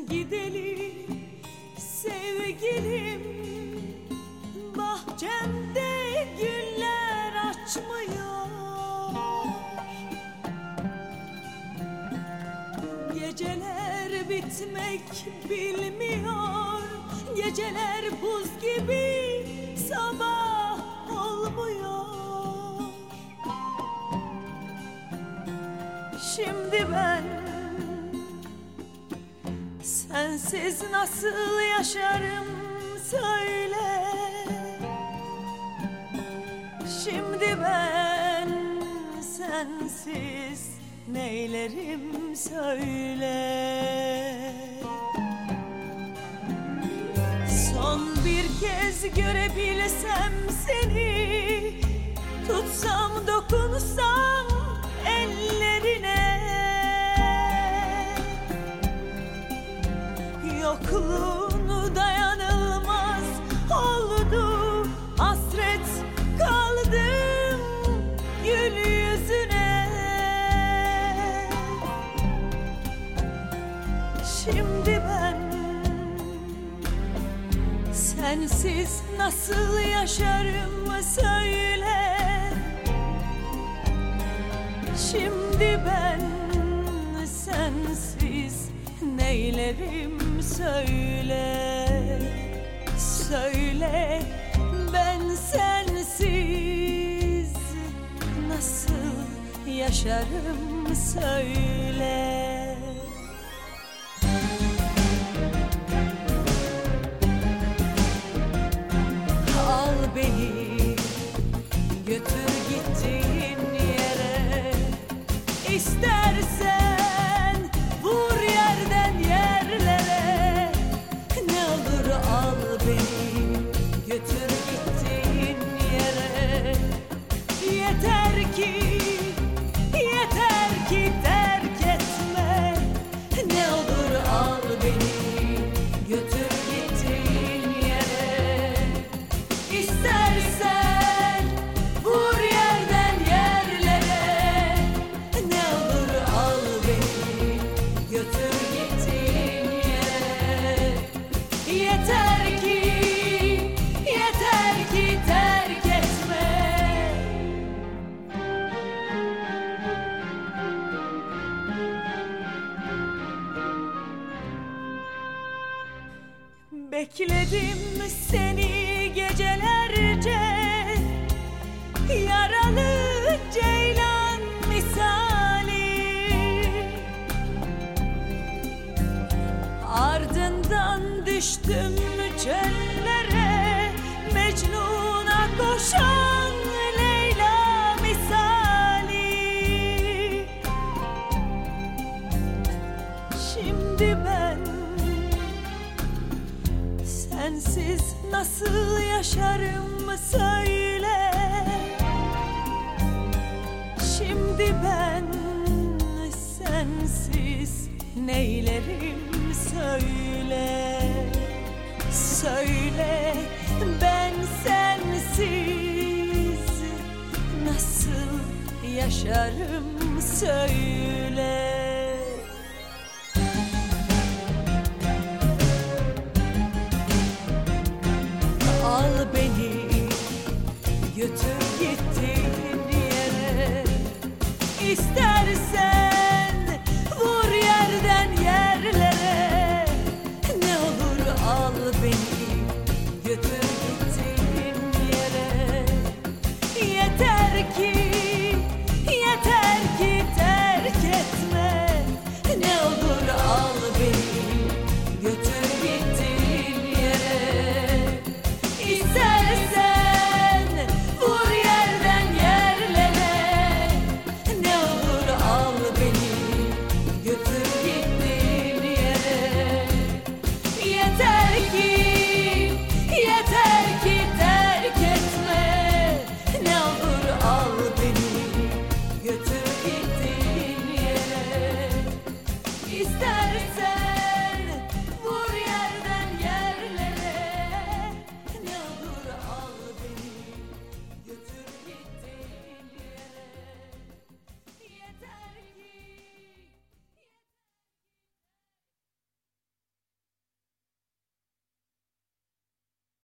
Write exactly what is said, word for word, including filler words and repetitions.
gidelim sevgilim, bahçemde güller açmıyor. Geceler bitmek bilmiyor, geceler buz gibi sabah olmuyor. Şimdi ben sensiz nasıl yaşarım söyle. Şimdi ben sensiz neylerim söyle. Son bir kez görebilsem seni, tutsam dokunsam ellerine. Yokluğunu dayanılmaz oldu, hasret kaldım gül yüzüne. Şimdi ben sensiz nasıl yaşarım söyle. Şimdi ben sensiz neylerim söyle. Söyle, ben sensiz nasıl yaşarım söyle. Al beni, götür gittiğin yere. İstersen vur yerden yerlere. Ne olur al beni, götür gittiğin yere. Yeter ki, yeter ki terk etme. Ne olur al beni, götür gittiğin yere. İstersen vur yerden yerlere. Ne olur al beni, götür gittiğin yere. Yeter ki, yeter ki terk etme. Bekledim seni gecelerce, yaralı ceylan misali. Ardından düştüm çöllere, Mecnun'a koşan Leyla misali. Şimdi ben sensiz nasıl yaşarım söyle. Şimdi ben sensiz neylerim söyle. Söyle, ben sensiz nasıl yaşarım söyle.